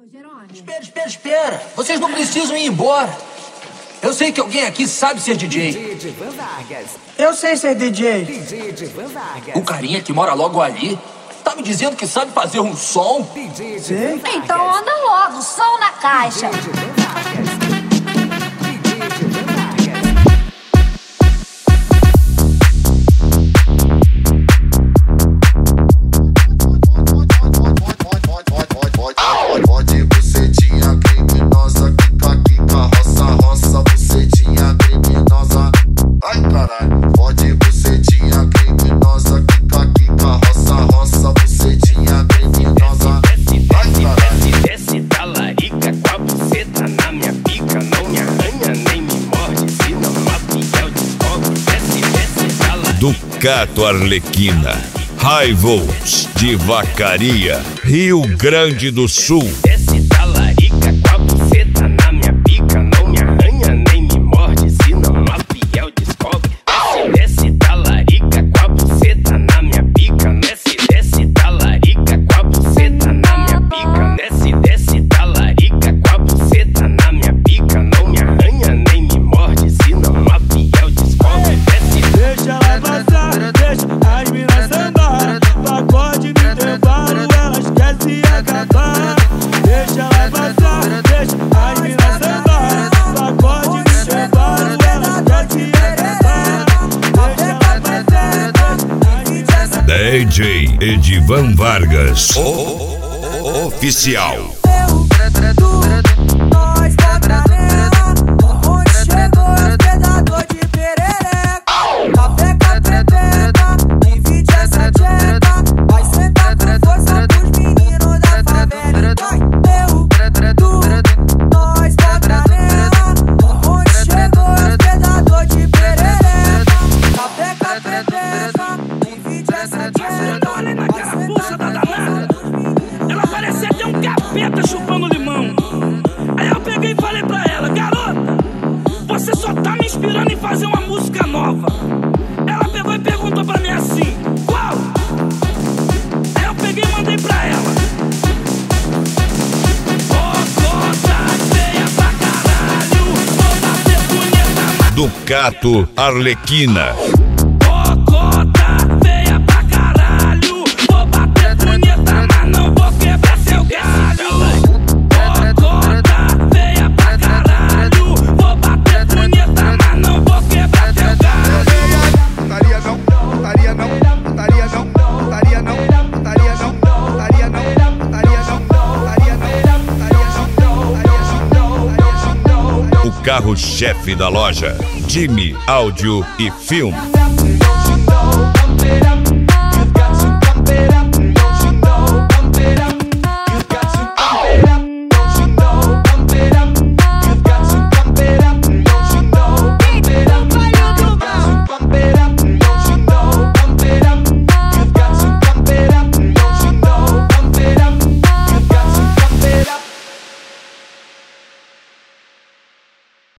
Espera. Vocês não precisam ir embora. Eu sei que alguém aqui sabe ser DJ. DJ Edivan Vargas. Eu sei ser DJ. DJ Edivan Vargas. O carinha que mora logo ali tá me dizendo que sabe fazer um som? DJ Sim. Edivan Vargas. Então anda logo, som na caixa. DJ Edivan Vargas. DJ Edivan Vargas. Pode bucetinha criminosa, quica, roça, bucetinha criminosa. Ai caralho, pode bucetinha criminosa, quica, roça, bucetinha criminosa. Ai caralho. Desce talarica com a buceta na minha pica. Não me arranha nem me morde, se não mafiel descobre. Desce talarica. Ducato Arlequina, High Volts de Vacaria, Rio Grande do Sul. Desce talarica com a buceta na minha pica. Não me arranha nem me morde, se não mafiel descobre. Desce talarica com a buceta na minha pica. Desce talarica com a buceta na minha pica. Desce talarica com a buceta na minha pica. Não me arranha nem me morde, se não mafiel descobre. Deixa ela passar, deixa as minas sambar. Pagode no intervalo, elas querem se acabar. Deixa ela passar, deixa as minas sambar. Pagode no intervalo, elas querem se acabar. Deixa ela passar, deixa as minas DJ Edivan Vargas, oficial. Nós bota nela, onde chegou os predador de perereca. Capeca prepeta, divide essa tcheca. Vai sentar com força pros meninos da favela. Vai, nós bota nela, onde chegou os predador de perereca. Capeca prepeta, divide essa tcheca. Olha naquela bucha da danada. Ela parecia até um capeta chupando limão. Aí eu peguei e falei pra ela: garota, você só tá me inspirando em fazer uma música nova. Ela pegou e perguntou pra mim assim: qual? Aí eu peguei e mandei pra ela: Gota feia pra caralho, vou bater punheta. Ducato Arlequina, Gota feia pra caralho, vou bater punheta, mas não vou quebrar seu galho. Gota feia pra caralho, vou bater punheta, mas não vou quebrar seu galho. Putaria não, putaria não, putaria não, putaria não, putaria não, putaria não, putaria não, putaria não. o carro-chefe da loja, Jimmy Áudio e Filme. Putaria não.